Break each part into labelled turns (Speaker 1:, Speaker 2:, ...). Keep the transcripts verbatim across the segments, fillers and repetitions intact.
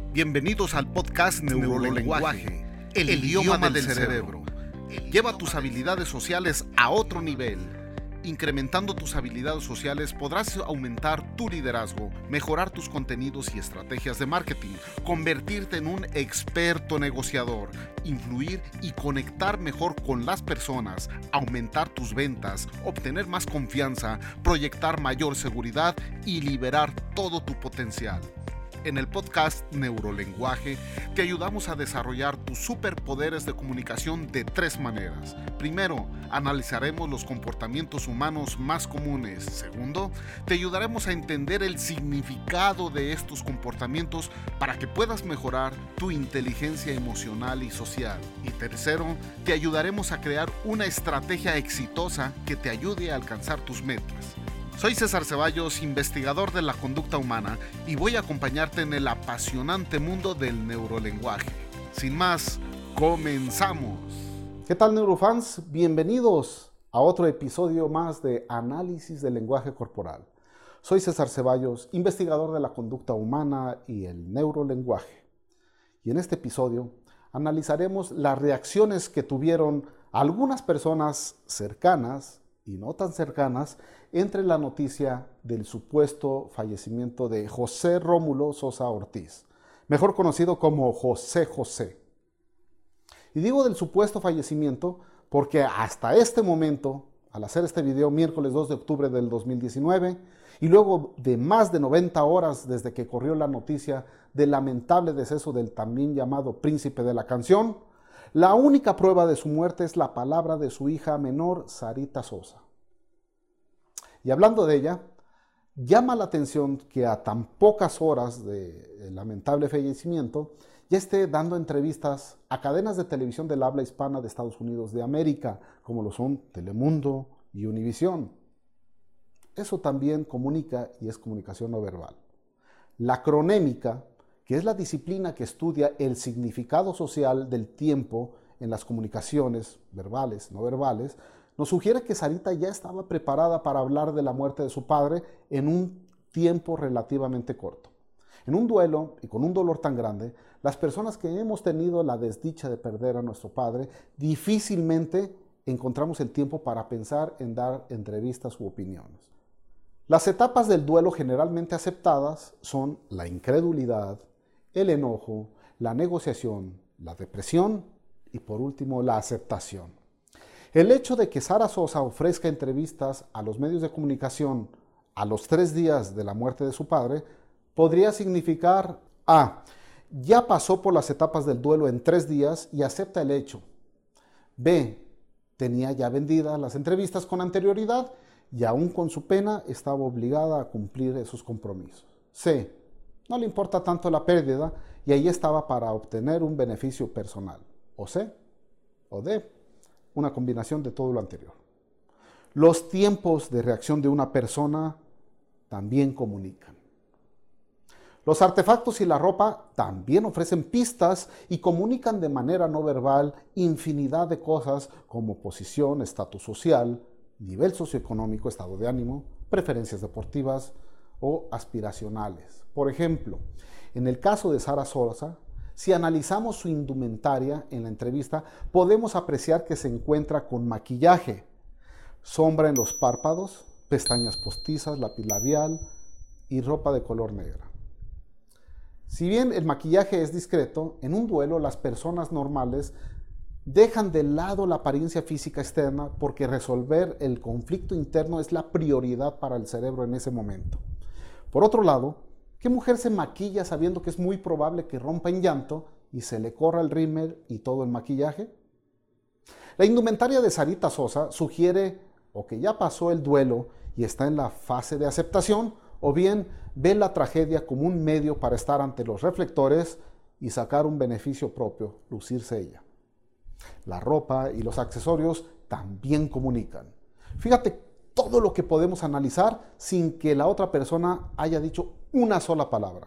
Speaker 1: Bienvenidos al podcast Neurolenguaje, el, el idioma, idioma del, del cerebro. cerebro. Lleva tus habilidades sociales a otro nivel. Incrementando tus habilidades sociales podrás aumentar tu liderazgo, mejorar tus contenidos y estrategias de marketing, convertirte en un experto negociador, influir y conectar mejor con las personas, aumentar tus ventas, obtener más confianza, proyectar mayor seguridad y liberar todo tu potencial. En el podcast Neurolenguaje te ayudamos a desarrollar tus superpoderes de comunicación de tres maneras. Primero, analizaremos los comportamientos humanos más comunes. Segundo, te ayudaremos a entender el significado de estos comportamientos para que puedas mejorar tu inteligencia emocional y social. Y tercero, te ayudaremos a crear una estrategia exitosa que te ayude a alcanzar tus metas. Soy César Ceballos, investigador de la conducta humana, y voy a acompañarte en el apasionante mundo del neurolenguaje. Sin más, comenzamos.
Speaker 2: ¿Qué tal, neurofans? Bienvenidos a otro episodio más de Análisis del Lenguaje Corporal. Soy César Ceballos, investigador de la conducta humana y el neurolenguaje. Y en este episodio analizaremos las reacciones que tuvieron algunas personas cercanas y no tan cercanas entre la noticia del supuesto fallecimiento de José Rómulo Sosa Ortiz, mejor conocido como José José. Y digo del supuesto fallecimiento porque hasta este momento, al hacer este video miércoles dos de octubre del dos mil diecinueve, y luego de más de noventa horas desde que corrió la noticia del lamentable deceso del también llamado príncipe de la canción, la única prueba de su muerte es la palabra de su hija menor, Sarita Sosa. Y hablando de ella, llama la atención que a tan pocas horas del lamentable fallecimiento ya esté dando entrevistas a cadenas de televisión del habla hispana de Estados Unidos de América, como lo son Telemundo y Univisión. Eso también comunica y es comunicación no verbal. La cronémica, que es la disciplina que estudia el significado social del tiempo en las comunicaciones verbales, no verbales, nos sugiere que Sarita ya estaba preparada para hablar de la muerte de su padre en un tiempo relativamente corto. En un duelo y con un dolor tan grande, las personas que hemos tenido la desdicha de perder a nuestro padre, difícilmente encontramos el tiempo para pensar en dar entrevistas u opiniones. Las etapas del duelo generalmente aceptadas son la incredulidad, el enojo, la negociación, la depresión y por último la aceptación. El hecho de que Sara Sosa ofrezca entrevistas a los medios de comunicación a los tres días de la muerte de su padre podría significar A. Ya pasó por las etapas del duelo en tres días y acepta el hecho. B. Tenía ya vendidas las entrevistas con anterioridad y aún con su pena estaba obligada a cumplir esos compromisos. C. No le importa tanto la pérdida y ahí estaba para obtener un beneficio personal. O C. O D. Una combinación de todo lo anterior. Los tiempos de reacción de una persona también comunican. Los artefactos y la ropa también ofrecen pistas y comunican de manera no verbal infinidad de cosas como posición, estatus social, nivel socioeconómico, estado de ánimo, preferencias deportivas o aspiracionales. Por ejemplo, en el caso de Sara Sosa, si analizamos su indumentaria en la entrevista, podemos apreciar que se encuentra con maquillaje, sombra en los párpados, pestañas postizas, lápiz labial y ropa de color negra. Si bien el maquillaje es discreto, en un duelo las personas normales dejan de lado la apariencia física externa porque resolver el conflicto interno es la prioridad para el cerebro en ese momento. Por otro lado, ¿qué mujer se maquilla sabiendo que es muy probable que rompa en llanto y se le corra el rímel y todo el maquillaje? La indumentaria de Sarita Sosa sugiere o que ya pasó el duelo y está en la fase de aceptación, o bien ve la tragedia como un medio para estar ante los reflectores y sacar un beneficio propio, lucirse ella. La ropa y los accesorios también comunican. Fíjate todo lo que podemos analizar sin que la otra persona haya dicho una sola palabra.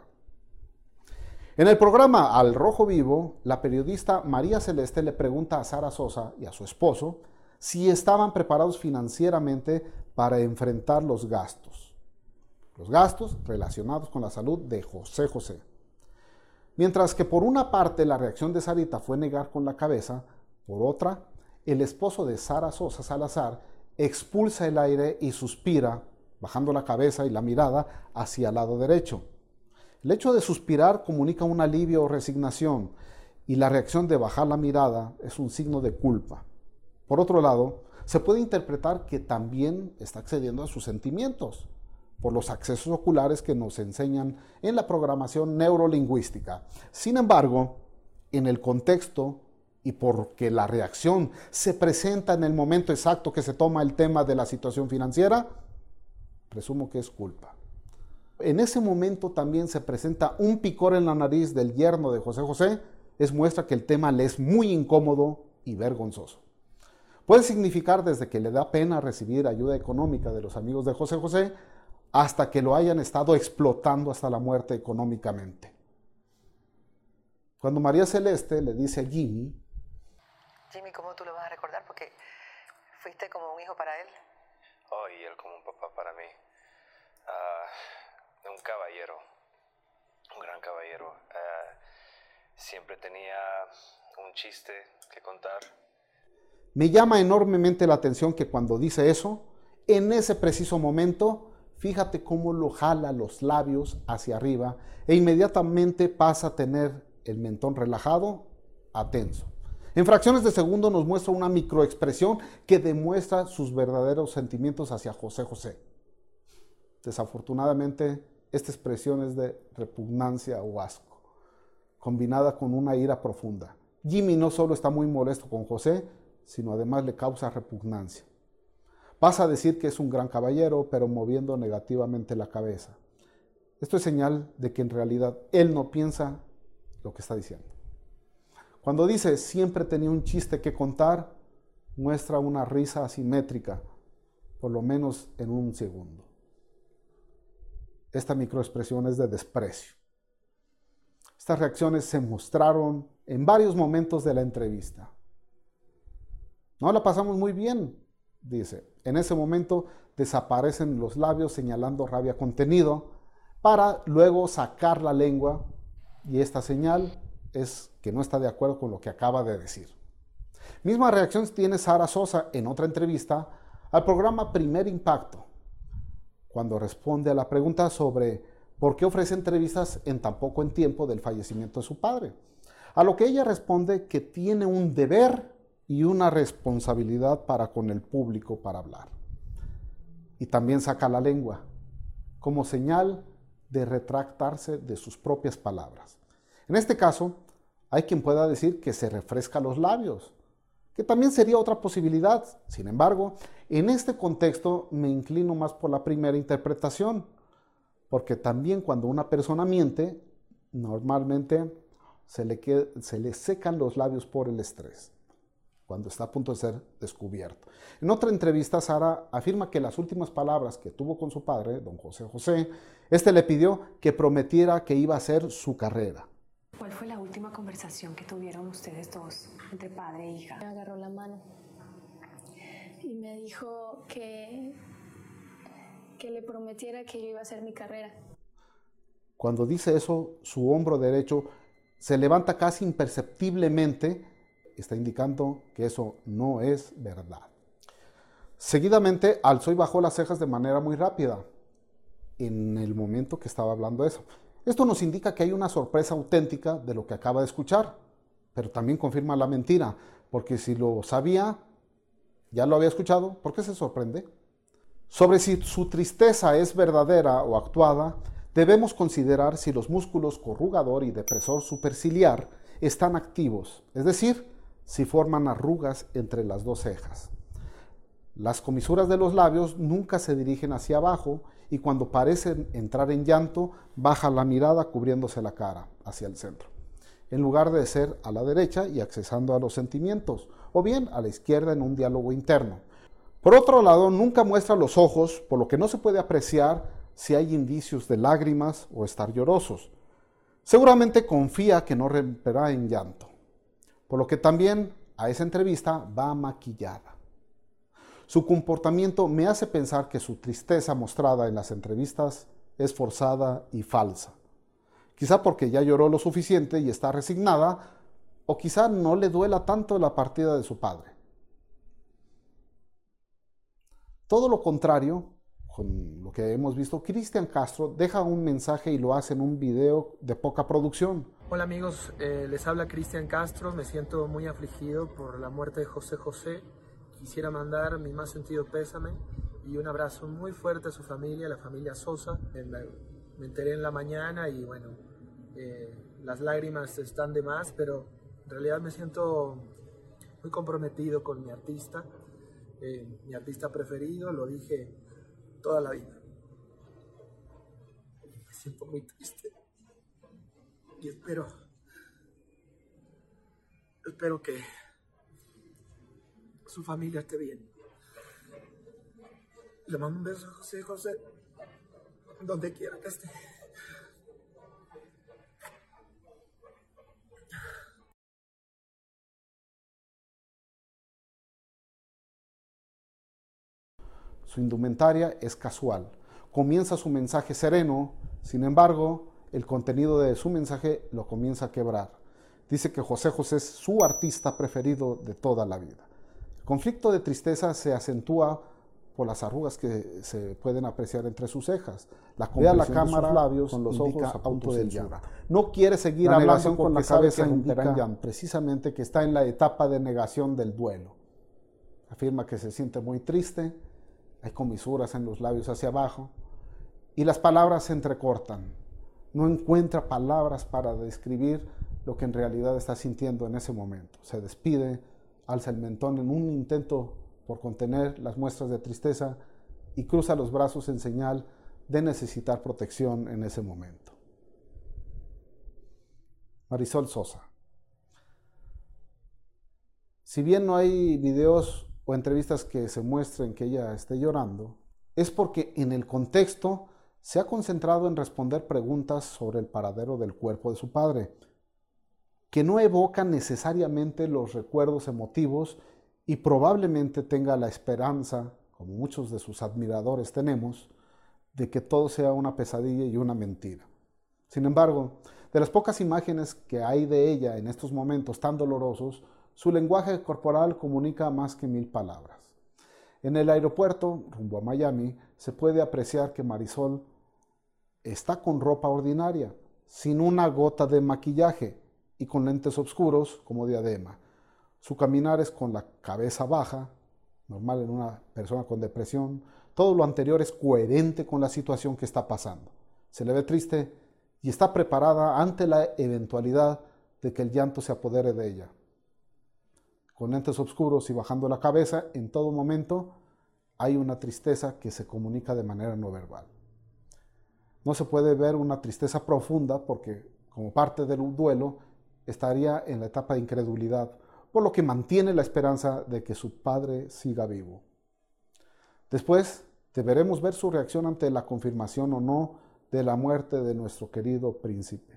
Speaker 2: En el programa Al Rojo Vivo, la periodista María Celeste le pregunta a Sara Sosa y a su esposo si estaban preparados financieramente para enfrentar los gastos. Los gastos relacionados con la salud de José José. Mientras que por una parte la reacción de Sarita fue negar con la cabeza, por otra, el esposo de Sara Sosa Salazar expulsa el aire y suspira, bajando la cabeza y la mirada hacia el lado derecho. El hecho de suspirar comunica un alivio o resignación, y la reacción de bajar la mirada es un signo de culpa. Por otro lado, se puede interpretar que también está accediendo a sus sentimientos, por los accesos oculares que nos enseñan en la programación neurolingüística. Sin embargo, en el contexto y porque la reacción se presenta en el momento exacto que se toma el tema de la situación financiera, presumo que es culpa. En ese momento también se presenta un picor en la nariz del yerno de José José, es muestra que el tema le es muy incómodo y vergonzoso. Puede significar desde que le da pena recibir ayuda económica de los amigos de José José, hasta que lo hayan estado explotando hasta la muerte económicamente. Cuando María Celeste le dice a Jimmy:
Speaker 3: Jimmy, ¿cómo tú lo vas a recordar? Porque fuiste como un hijo para él.
Speaker 4: Oh, y él como un papá para mí. Uh, un caballero, un gran caballero. Uh, siempre tenía un chiste que contar.
Speaker 2: Me llama enormemente la atención que cuando dice eso, en ese preciso momento, fíjate cómo lo jala los labios hacia arriba e inmediatamente pasa a tener el mentón relajado a tenso. En fracciones de segundo nos muestra una microexpresión que demuestra sus verdaderos sentimientos hacia José José. Desafortunadamente, esta expresión es de repugnancia o asco, combinada con una ira profunda. Jimmy no solo está muy molesto con José, sino además le causa repugnancia. Pasa a decir que es un gran caballero, pero moviendo negativamente la cabeza. Esto es señal de que en realidad él no piensa lo que está diciendo. Cuando dice siempre tenía un chiste que contar, muestra una risa asimétrica, por lo menos en un segundo. Esta microexpresión es de desprecio. Estas reacciones se mostraron en varios momentos de la entrevista. No la pasamos muy bien, dice. En ese momento desaparecen los labios señalando rabia contenido para luego sacar la lengua, y esta señal es que no está de acuerdo con lo que acaba de decir. Misma reacción tiene Sara Sosa en otra entrevista al programa Primer Impacto, cuando responde a la pregunta sobre por qué ofrece entrevistas en tan poco en tiempo del fallecimiento de su padre. A lo que ella responde que tiene un deber y una responsabilidad para con el público para hablar. Y también saca la lengua, como señal de retractarse de sus propias palabras. En este caso, hay quien pueda decir que se refresca los labios, que también sería otra posibilidad. Sin embargo, en este contexto me inclino más por la primera interpretación, porque también cuando una persona miente, normalmente se le, queda, se le secan los labios por el estrés, cuando está a punto de ser descubierto. En otra entrevista, Sara afirma que las últimas palabras que tuvo con su padre, don José José, este le pidió que prometiera que iba a hacer su carrera.
Speaker 5: ¿Cuál fue la última conversación que tuvieron ustedes dos, entre padre e hija?
Speaker 6: Me agarró la mano y me dijo que, que le prometiera que yo iba a hacer mi carrera.
Speaker 2: Cuando dice eso, su hombro derecho se levanta casi imperceptiblemente, está indicando que eso no es verdad. Seguidamente alzó y bajó las cejas de manera muy rápida en el momento que estaba hablando eso. Esto nos indica que hay una sorpresa auténtica de lo que acaba de escuchar, pero también confirma la mentira, porque si lo sabía, ya lo había escuchado, ¿por qué se sorprende? Sobre si su tristeza es verdadera o actuada, debemos considerar si los músculos corrugador y depresor superciliar están activos, es decir, si forman arrugas entre las dos cejas. Las comisuras de los labios nunca se dirigen hacia abajo y cuando parecen entrar en llanto, baja la mirada cubriéndose la cara hacia el centro, en lugar de ser a la derecha y accesando a los sentimientos, o bien a la izquierda en un diálogo interno. Por otro lado, nunca muestra los ojos, por lo que no se puede apreciar si hay indicios de lágrimas o estar llorosos. Seguramente confía que no romperá en llanto, por lo que también a esa entrevista va maquillada. Su comportamiento me hace pensar que su tristeza mostrada en las entrevistas es forzada y falsa. Quizá porque ya lloró lo suficiente y está resignada, o quizá no le duela tanto la partida de su padre. Todo lo contrario, con lo que hemos visto, Cristian Castro deja un mensaje y lo hace en un video de poca producción.
Speaker 7: Hola amigos, eh, les habla Cristian Castro, me siento muy afligido por la muerte de José José. Quisiera mandar mi más sentido pésame y un abrazo muy fuerte a su familia, la familia Sosa. Me enteré en la mañana y bueno, eh, las lágrimas están de más, pero en realidad me siento muy comprometido con mi artista, eh, mi artista preferido, lo dije toda la vida. Me siento muy triste y espero, espero que su familia esté bien. Le mando un beso a José José, donde quiera que esté.
Speaker 2: Su indumentaria es casual. Comienza su mensaje sereno, sin embargo, el contenido de su mensaje lo comienza a quebrar. Dice que José José es su artista preferido de toda la vida. El conflicto de tristeza se acentúa por las arrugas que se pueden apreciar entre sus cejas. La compresión la cámara de sus labios con los ojos a punto de censura. No quiere seguir la hablando con la cabeza indica precisamente que está en la etapa de negación del duelo. Afirma que se siente muy triste, hay comisuras en los labios hacia abajo y las palabras se entrecortan. No encuentra palabras para describir lo que en realidad está sintiendo en ese momento. Se despide, alza el mentón en un intento por contener las muestras de tristeza y cruza los brazos en señal de necesitar protección en ese momento. Marisol Sosa. Si bien no hay videos o entrevistas que se muestren que ella esté llorando, es porque en el contexto se ha concentrado en responder preguntas sobre el paradero del cuerpo de su padre, que no evocan necesariamente los recuerdos emotivos y probablemente tenga la esperanza, como muchos de sus admiradores tenemos, de que todo sea una pesadilla y una mentira. Sin embargo, de las pocas imágenes que hay de ella en estos momentos tan dolorosos, su lenguaje corporal comunica más que mil palabras. En el aeropuerto, rumbo a Miami, se puede apreciar que Marisol está con ropa ordinaria, sin una gota de maquillaje y con lentes oscuros como diadema. Su caminar es con la cabeza baja, normal en una persona con depresión. Todo lo anterior es coherente con la situación que está pasando. Se le ve triste y está preparada ante la eventualidad de que el llanto se apodere de ella. Con lentes oscuros y bajando la cabeza, en todo momento hay una tristeza que se comunica de manera no verbal. No se puede ver una tristeza profunda porque, como parte del duelo, estaría en la etapa de incredulidad, por lo que mantiene la esperanza de que su padre siga vivo. Después, deberemos ver su reacción ante la confirmación o no de la muerte de nuestro querido príncipe.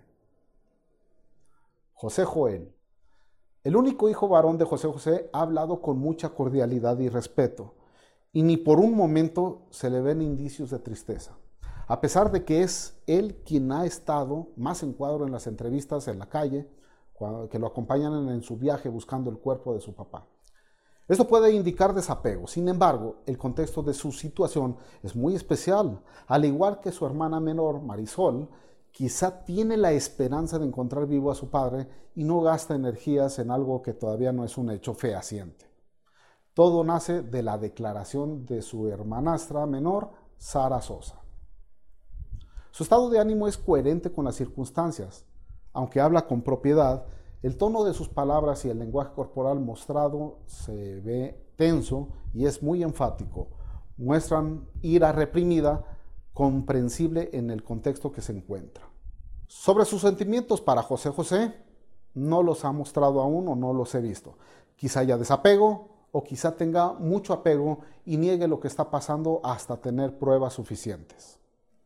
Speaker 2: José Joel. El único hijo varón de José José ha hablado con mucha cordialidad y respeto, y ni por un momento se le ven indicios de tristeza, a pesar de que es él quien ha estado más en cuadro en las entrevistas en la calle, que lo acompañan en su viaje buscando el cuerpo de su papá. Esto puede indicar desapego. Sin embargo, el contexto de su situación es muy especial. Al igual que su hermana menor, Marisol, quizá tiene la esperanza de encontrar vivo a su padre y no gasta energías en algo que todavía no es un hecho fehaciente. Todo nace de la declaración de su hermanastra menor, Sara Sosa. Su estado de ánimo es coherente con las circunstancias. Aunque habla con propiedad, el tono de sus palabras y el lenguaje corporal mostrado se ve tenso y es muy enfático. Muestran ira reprimida, comprensible en el contexto que se encuentra. Sobre sus sentimientos para José José, no los ha mostrado aún o no los he visto. Quizá haya desapego o quizá tenga mucho apego y niegue lo que está pasando hasta tener pruebas suficientes.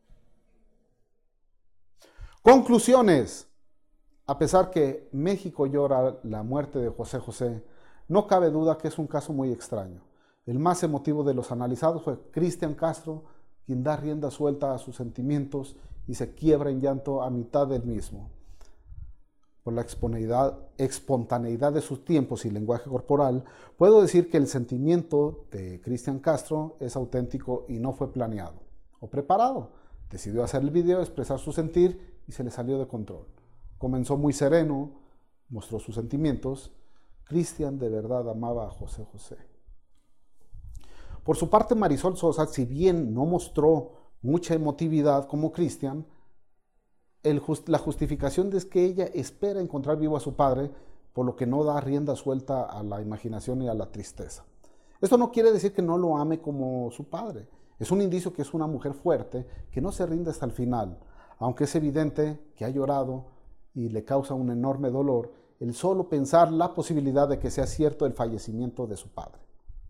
Speaker 2: Conclusiones. A pesar que México llora la muerte de José José, no cabe duda que es un caso muy extraño. El más emotivo de los analizados fue Cristian Castro, quien da rienda suelta a sus sentimientos y se quiebra en llanto a mitad del mismo. Por la espontaneidad de sus tiempos y lenguaje corporal, puedo decir que el sentimiento de Cristian Castro es auténtico y no fue planeado o preparado. Decidió hacer el video, expresar su sentir y se le salió de control. Comenzó muy sereno, mostró sus sentimientos. Cristian de verdad amaba a José José. Por su parte, Marisol Sosa, si bien no mostró mucha emotividad como Cristian, just, la justificación es que ella espera encontrar vivo a su padre, por lo que no da rienda suelta a la imaginación y a la tristeza. Esto no quiere decir que no lo ame como su padre. Es un indicio que es una mujer fuerte, que no se rinde hasta el final, aunque es evidente que ha llorado y le causa un enorme dolor el solo pensar la posibilidad de que sea cierto el fallecimiento de su padre.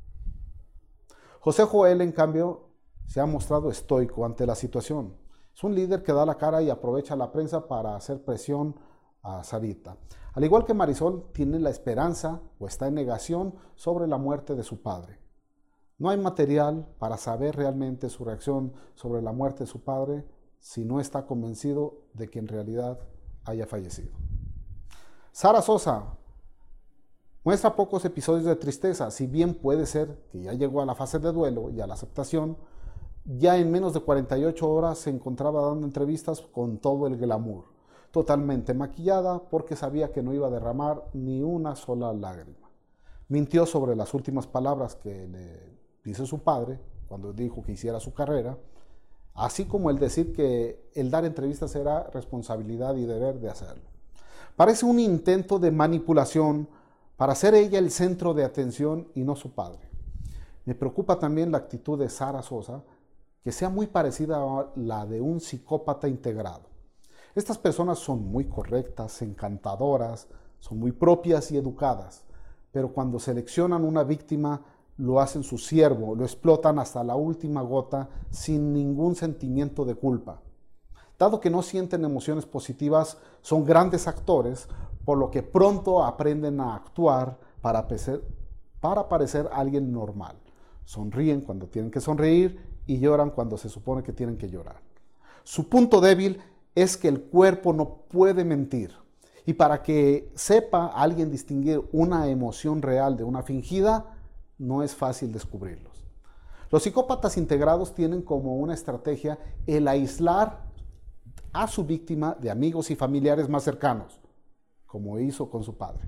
Speaker 2: José Joel, en cambio, se ha mostrado estoico ante la situación. Es un líder que da la cara y aprovecha la prensa para hacer presión a Sarita. Al igual que Marisol, tiene la esperanza o está en negación sobre la muerte de su padre. No hay material para saber realmente su reacción sobre la muerte de su padre si no está convencido de que en realidad haya fallecido. Sara Sosa muestra pocos episodios de tristeza, si bien puede ser que ya llegó a la fase de duelo y a la aceptación. Ya en menos de cuarenta y ocho horas se encontraba dando entrevistas con todo el glamour, totalmente maquillada porque sabía que no iba a derramar ni una sola lágrima. Mintió sobre las últimas palabras que le dice su padre cuando dijo que hiciera su carrera, así como el decir que el dar entrevistas era responsabilidad y deber de hacerlo. Parece un intento de manipulación para ser ella el centro de atención y no su padre. Me preocupa también la actitud de Sara Sosa, que sea muy parecida a la de un psicópata integrado. Estas personas son muy correctas, encantadoras, son muy propias y educadas, pero cuando seleccionan una víctima lo hacen su siervo, lo explotan hasta la última gota sin ningún sentimiento de culpa. Dado que no sienten emociones positivas, son grandes actores, por lo que pronto aprenden a actuar para parecer, para parecer alguien normal. Sonríen cuando tienen que sonreír y lloran cuando se supone que tienen que llorar. Su punto débil es que el cuerpo no puede mentir. Y para que sepa alguien distinguir una emoción real de una fingida, no es fácil descubrirlos. Los psicópatas integrados tienen como una estrategia el aislar a su víctima de amigos y familiares más cercanos, como hizo con su padre.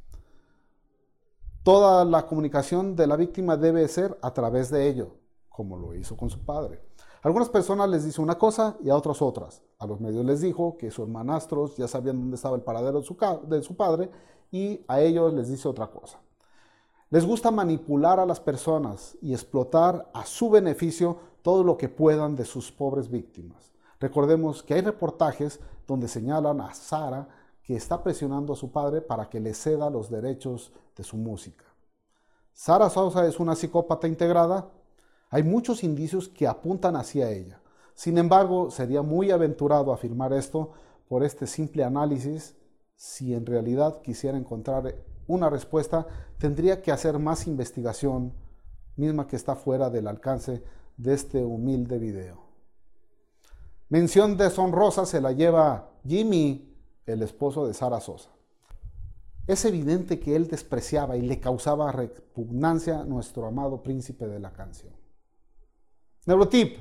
Speaker 2: Toda la comunicación de la víctima debe ser a través de ello, como lo hizo con su padre. A algunas personas les dice una cosa y a otras otras. A los medios les dijo que sus hermanastros ya sabían dónde estaba el paradero de su, de su padre y a ellos les dice otra cosa. Les gusta manipular a las personas y explotar a su beneficio todo lo que puedan de sus pobres víctimas. Recordemos que hay reportajes donde señalan a Sara que está presionando a su padre para que le ceda los derechos de su música. ¿Sara Sosa es una psicópata integrada? Hay muchos indicios que apuntan hacia ella. Sin embargo, sería muy aventurado afirmar esto por este simple análisis. Si en realidad quisiera encontrar una respuesta, tendría que hacer más investigación, misma que está fuera del alcance de este humilde video. Mención deshonrosa se la lleva Jimmy, el esposo de Sara Sosa. Es evidente que él despreciaba y le causaba repugnancia a nuestro amado príncipe de la canción. Neurotip.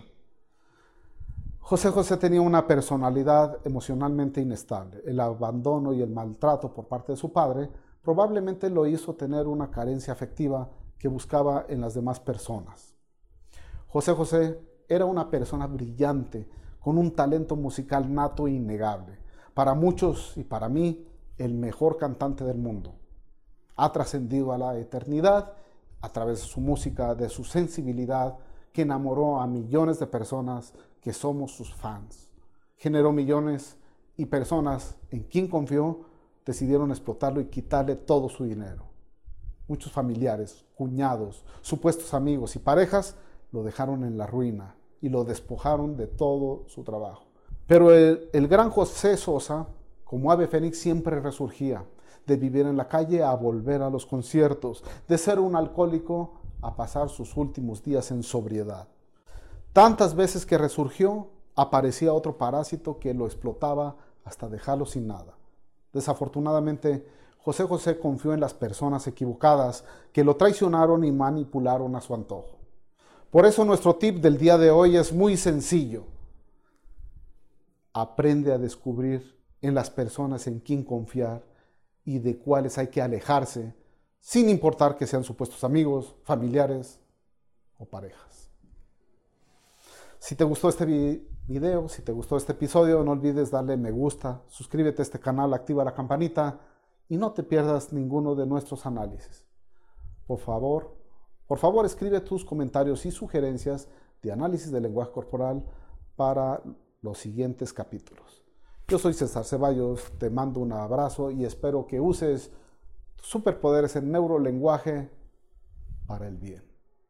Speaker 2: José José tenía una personalidad emocionalmente inestable. El abandono y el maltrato por parte de su padre probablemente lo hizo tener una carencia afectiva que buscaba en las demás personas. José José era una persona brillante, con un talento musical nato e innegable. Para muchos y para mí, el mejor cantante del mundo. Ha trascendido a la eternidad a través de su música, de su sensibilidad, que enamoró a millones de personas que somos sus fans. Generó millones y personas en quien confió decidieron explotarlo y quitarle todo su dinero. Muchos familiares, cuñados, supuestos amigos y parejas lo dejaron en la ruina y lo despojaron de todo su trabajo. Pero el, el gran José Sosa, como ave fénix, siempre resurgía, de vivir en la calle a volver a los conciertos, de ser un alcohólico a pasar sus últimos días en sobriedad. Tantas veces que resurgió, aparecía otro parásito que lo explotaba hasta dejarlo sin nada. Desafortunadamente, José José confió en las personas equivocadas que lo traicionaron y manipularon a su antojo. Por eso nuestro tip del día de hoy es muy sencillo. Aprende a descubrir en las personas en quien confiar y de cuáles hay que alejarse, sin importar que sean supuestos amigos, familiares o parejas. Si te gustó este video, si te gustó este episodio, no olvides darle me gusta, suscríbete a este canal, activa la campanita y no te pierdas ninguno de nuestros análisis. Por favor, por favor escribe tus comentarios y sugerencias de análisis del lenguaje corporal para los siguientes capítulos. Yo soy César Ceballos, te mando un abrazo y espero que uses tus superpoderes en neurolenguaje para el bien.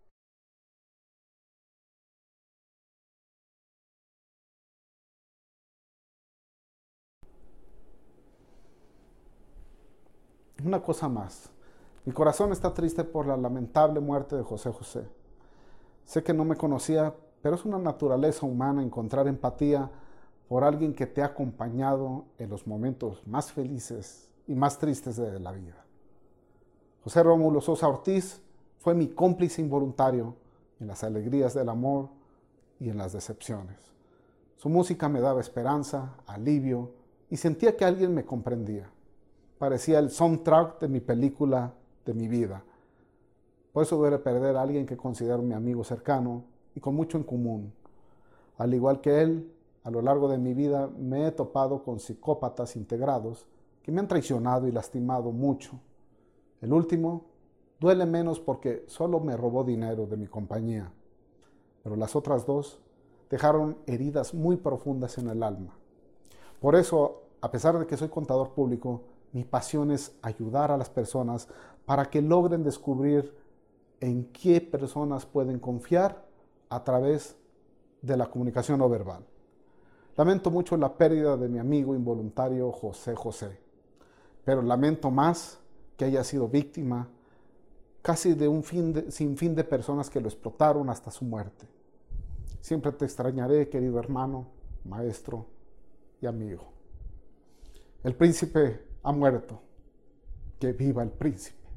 Speaker 2: Una cosa más, mi corazón está triste por la lamentable muerte de José José. Sé que no me conocía, pero es una naturaleza humana encontrar empatía por alguien que te ha acompañado en los momentos más felices y más tristes de la vida. José Rómulo Sosa Ortiz fue mi cómplice involuntario en las alegrías del amor y en las decepciones. Su música me daba esperanza, alivio y sentía que alguien me comprendía. Parecía el soundtrack de mi película, de mi vida. Por eso duele perder a alguien que considero mi amigo cercano y con mucho en común. Al igual que él, a lo largo de mi vida me he topado con psicópatas integrados que me han traicionado y lastimado mucho. El último duele menos porque solo me robó dinero de mi compañía, pero las otras dos dejaron heridas muy profundas en el alma. Por eso, a pesar de que soy contador público, mi pasión es ayudar a las personas para que logren descubrir en qué personas pueden confiar a través de la comunicación no verbal. Lamento mucho la pérdida de mi amigo involuntario José José, pero lamento más que haya sido víctima casi de un fin de, sinfín de personas que lo explotaron hasta su muerte. Siempre te extrañaré, querido hermano, maestro y amigo. El príncipe ha muerto. Que viva el príncipe.